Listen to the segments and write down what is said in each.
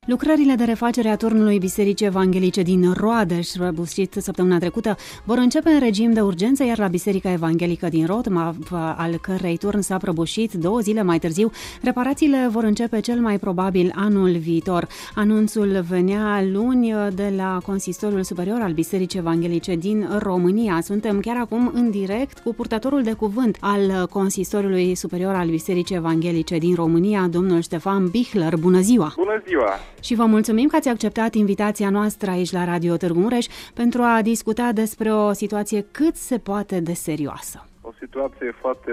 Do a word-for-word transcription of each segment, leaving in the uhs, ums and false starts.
Lucrările de refacere a turnului Bisericii Evanghelice din Roadeș, răbușit săptămâna trecută, vor începe în regim de urgență, iar la Biserica Evanghelică din Rotmav, al cărei turn s-a prăbușit două zile mai târziu, reparațiile vor începe cel mai probabil anul viitor. Anunțul venea luni de la Consistoriul Superior al Bisericii Evanghelice din România. Suntem chiar acum în direct cu purtătorul de cuvânt al Consistoriului Superior al Bisericii Evanghelice din România, domnul Ștefan Bichler. Bună ziua! Bună ziua! Și vă mulțumim că ați acceptat invitația noastră aici la Radio Târgu Mureș pentru a discuta despre o situație cât se poate de serioasă. O situație foarte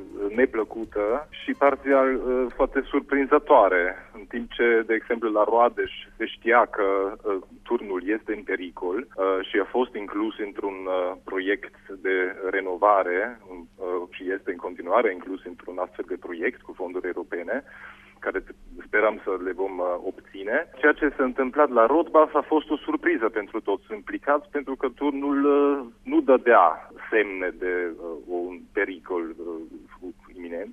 neplăcută și parțial foarte surprinzătoare, în timp ce, de exemplu, la Roadeș se știa că turnul este în pericol și a fost inclus într-un proiect de renovare și este în continuare inclus într-un astfel de proiect cu fonduri europene, care sperăm să le vom uh, obține. Ceea ce s-a întâmplat la Rotbaf a fost o surpriză pentru toți implicați, pentru că turnul uh, nu dădea semne de uh, un pericol uh, iminent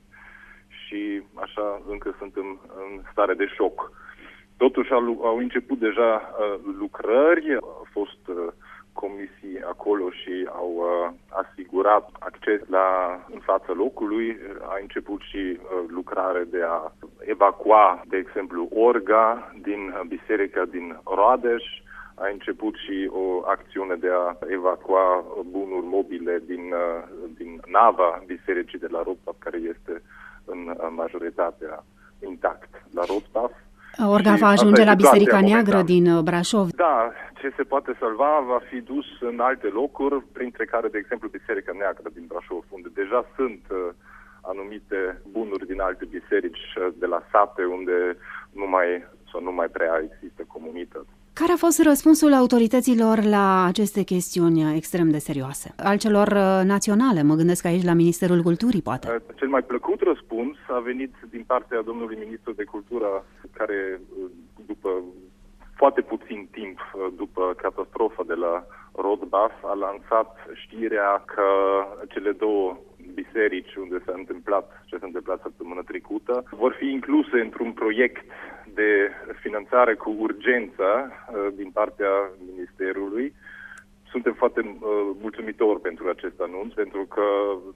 și așa încă suntem în stare de șoc. Totuși au, au început deja uh, lucrări, au fost uh, comisii acolo și au uh, asigurat acces la în fața locului. A început și uh, lucrare de a evacua, de exemplu, orga din biserica din Roadeș. A început și o acțiune de a evacua bunuri mobile din, uh, din nava bisericii de la Rotbaf, care este în uh, majoritatea intact la Rotbaf. Orga va ajunge la Biserica Neagră din Brașov. Da, ce se poate salva va fi dus în alte locuri, printre care, de exemplu, Biserica Neagră din Brașov, unde deja sunt uh, anumite bunuri din alte biserici uh, de la sate, unde nu mai, sau nu mai prea există comunități. Care a fost răspunsul autorităților la aceste chestiuni extrem de serioase? Al celor naționale, mă gândesc aici la Ministerul Culturii, poate. Cel mai plăcut răspuns a venit din partea domnului ministru de cultură, care după foarte puțin timp după catastrofa de la Rotbaf a lansat știrea că cele două biserici unde s-a întâmplat ce s-a întâmplat săptămâna trecută vor fi incluse într-un proiect de finanțare cu urgență din partea Ministerului. Suntem foarte uh, mulțumitori pentru acest anunț, pentru că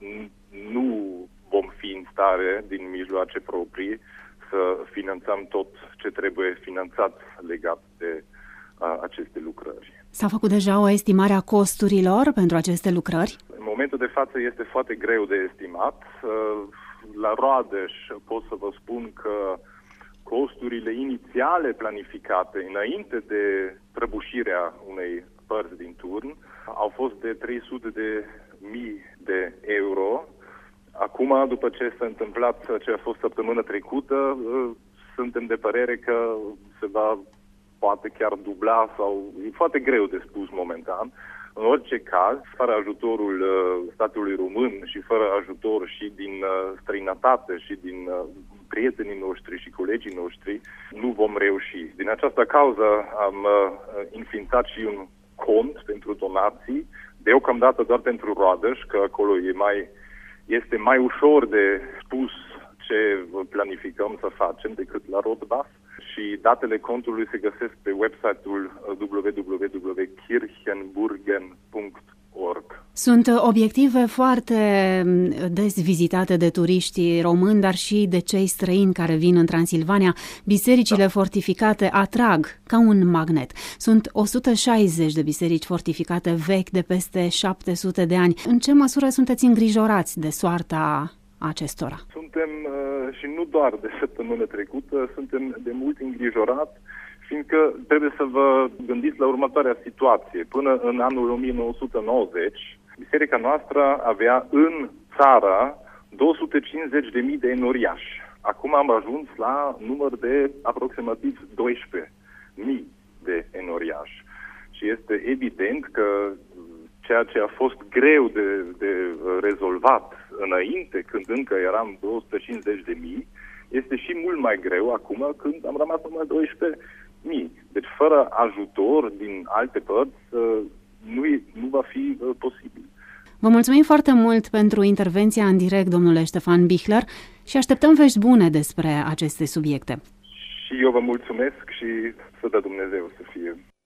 nu vom fi în stare, din mijloace proprii, să finanțăm tot ce trebuie finanțat legat de uh, aceste lucrări. S-a făcut deja o estimare a costurilor pentru aceste lucrări? În momentul de față este foarte greu de estimat. Uh, la Roadeș pot să vă spun că costurile inițiale planificate înainte de prăbușirea unei părți din turn au fost de trei sute de mii de euro. Acum, după ce s-a întâmplat ce a fost săptămâna trecută, suntem de părere că se va poate chiar dubla sau e foarte greu de spus momentan. În orice caz, fără ajutorul statului român și fără ajutor și din străinătate și din prietenii noștri și colegii noștri, nu vom reuși. Din această cauză am uh, înființat și un cont pentru donații, deocamdată doar pentru Roadeș, că acolo e mai, este mai ușor de spus ce planificăm să facem decât la Rotbaf. Și datele contului se găsesc pe website-ul w w w punct kirchenburgen punct org. Sunt obiective foarte des vizitate de turiști români, dar și de cei străini care vin în Transilvania. Bisericile da. fortificate atrag ca un magnet. Sunt o sută șaizeci de biserici fortificate vechi de peste șapte sute de ani. În ce măsură sunteți îngrijorați de soarta acestora? Suntem, și nu doar de săptămâna trecută, suntem de mult îngrijorați, fiindcă trebuie să vă gândiți la următoarea situație. Până în anul o mie nouă sute nouăzeci, biserica noastră avea în țară două sute cincizeci de mii de enoriași. Acum am ajuns la număr de aproximativ doisprezece mii de enoriași. Și este evident că ceea ce a fost greu de, de rezolvat înainte, când încă eram două sute cincizeci de mii, este și mult mai greu acum când am rămas numai doisprezece mii. Deci fără ajutor din alte părți nu, e, nu va fi posibil. Vă mulțumim foarte mult pentru intervenția în direct, domnule Ștefan Bichler, și așteptăm vești bune despre aceste subiecte. Și eu vă mulțumesc și să dă Dumnezeu să fie